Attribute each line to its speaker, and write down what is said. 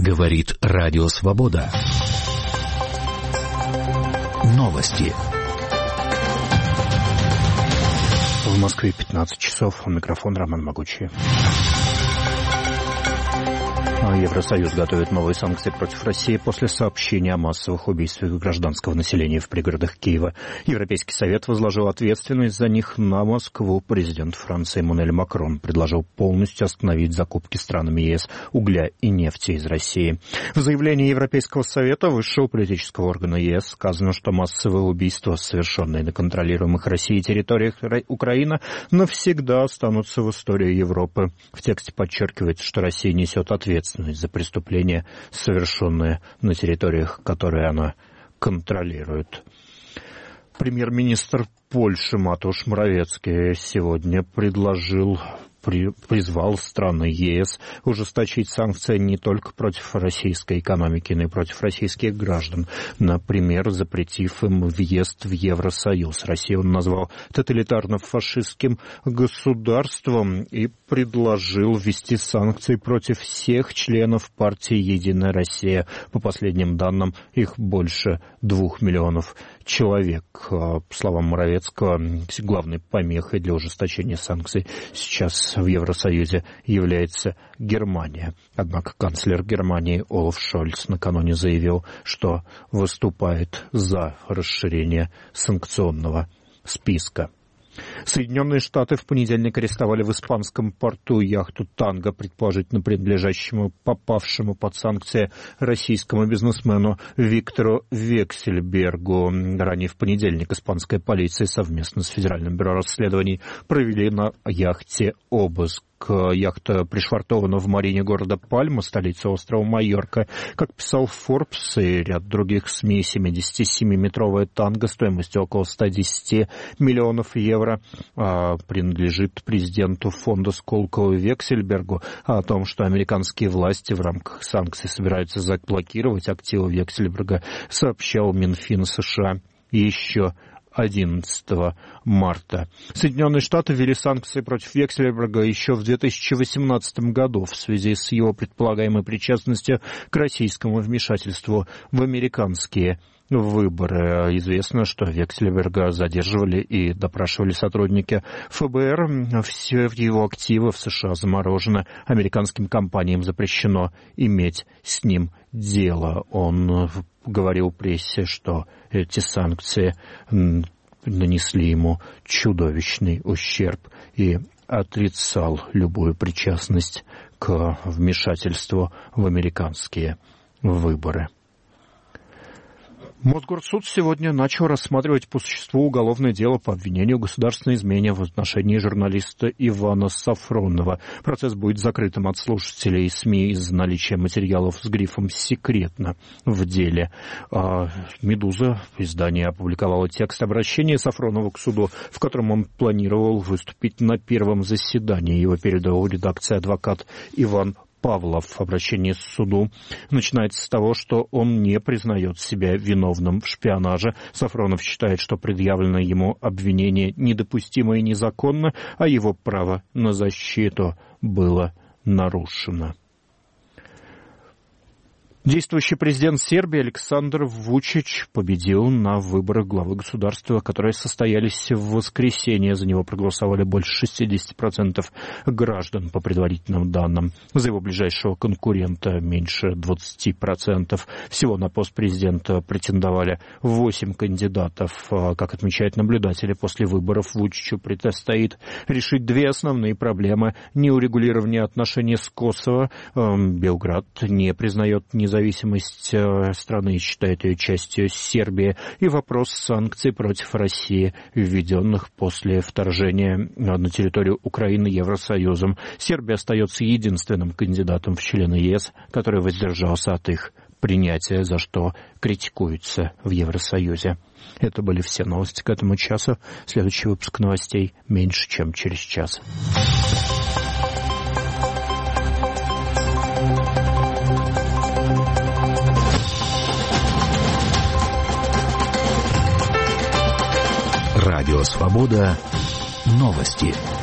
Speaker 1: Говорит Радио Свобода. Новости.
Speaker 2: В Москве 15 часов. У микрофона Роман Могучий. Евросоюз готовит новые санкции против России после сообщения о массовых убийствах гражданского населения в пригородах Киева. Европейский совет возложил ответственность за них на Москву. Президент Франции Эммануэль Макрон предложил полностью остановить закупки странами ЕС угля и нефти из России. В заявлении Европейского совета высшего политического органа ЕС сказано, что массовые убийства, совершенные на контролируемых Россией территориях Украины, навсегда останутся в истории Европы. В тексте подчеркивается, что Россия несет ответственность за преступления, совершенные на территориях, которые она контролирует. Премьер-министр Польши Матуш Моравецкий сегодня призвал страны ЕС ужесточить санкции не только против российской экономики, но и против российских граждан. Например, запретив им въезд в Евросоюз. Россию он назвал тоталитарно-фашистским государством и предложил ввести санкции против всех членов партии «Единая Россия». По последним данным, их больше 2 миллионов человек. По словам Моравецкого, главной помехой для ужесточения санкций сейчас в Евросоюзе является Германия. Однако канцлер Германии Олаф Шольц накануне заявил, что выступает за расширение санкционного списка. Соединенные Штаты в понедельник арестовали в испанском порту яхту «Танго», предположительно принадлежащему попавшему под санкции российскому бизнесмену Виктору Вексельбергу. Ранее в понедельник испанская полиция совместно с Федеральным бюро расследований провели на яхте обыск. Яхта пришвартована в марине города Пальма, столицы острова Майорка. Как писал Forbes и ряд других СМИ, 77-метровая «Танго» стоимостью около 110 миллионов евро принадлежит президенту фонда Сколково Вексельбергу. А о том, что американские власти в рамках санкций собираются заблокировать активы Вексельберга, сообщал Минфин США еще 11 марта. Соединенные Штаты ввели санкции против Вексельберга еще в 2018 году в связи с его предполагаемой причастностью к российскому вмешательству в американские выборы. Известно, что Вексельберга задерживали и допрашивали сотрудники ФБР. Все его активы в США заморожены. Американским компаниям запрещено иметь с ним дело. Он говорил прессе, что эти санкции нанесли ему чудовищный ущерб и отрицал любую причастность к вмешательству в американские выборы. Мосгорсуд сегодня начал рассматривать по существу уголовное дело по обвинению в государственной измене в отношении журналиста Ивана Сафронова. Процесс будет закрытым от слушателей СМИ из-за наличия материалов с грифом «секретно» в деле. «Медуза» издание опубликовало текст обращения Сафронова к суду, в котором он планировал выступить на первом заседании. Его передал редакции адвокат Иван Павлов. Обращение к суду начинается с того, что он не признает себя виновным в шпионаже. Сафронов считает, что предъявленное ему обвинение недопустимо и незаконно, а его право на защиту было нарушено. Действующий президент Сербии Александр Вучич победил на выборах главы государства, которые состоялись в воскресенье. За него проголосовали больше 60% граждан по предварительным данным. За его ближайшего конкурента меньше 20%. Всего на пост президента претендовали 8 кандидатов. Как отмечают наблюдатели, после выборов Вучичу предстоит решить 2 основные проблемы. Неурегулирование отношений с Косово. Белград не признает независимость страны и считает ее частью Сербии, и вопрос санкций против России, введенных после вторжения на территорию Украины Евросоюзом. Сербия остается единственным кандидатом в члены ЕС, который воздержался от их принятия, за что критикуется в Евросоюзе. Это были все новости к этому часу. Следующий выпуск новостей меньше, чем через час.
Speaker 1: Радио Свобода. Новости.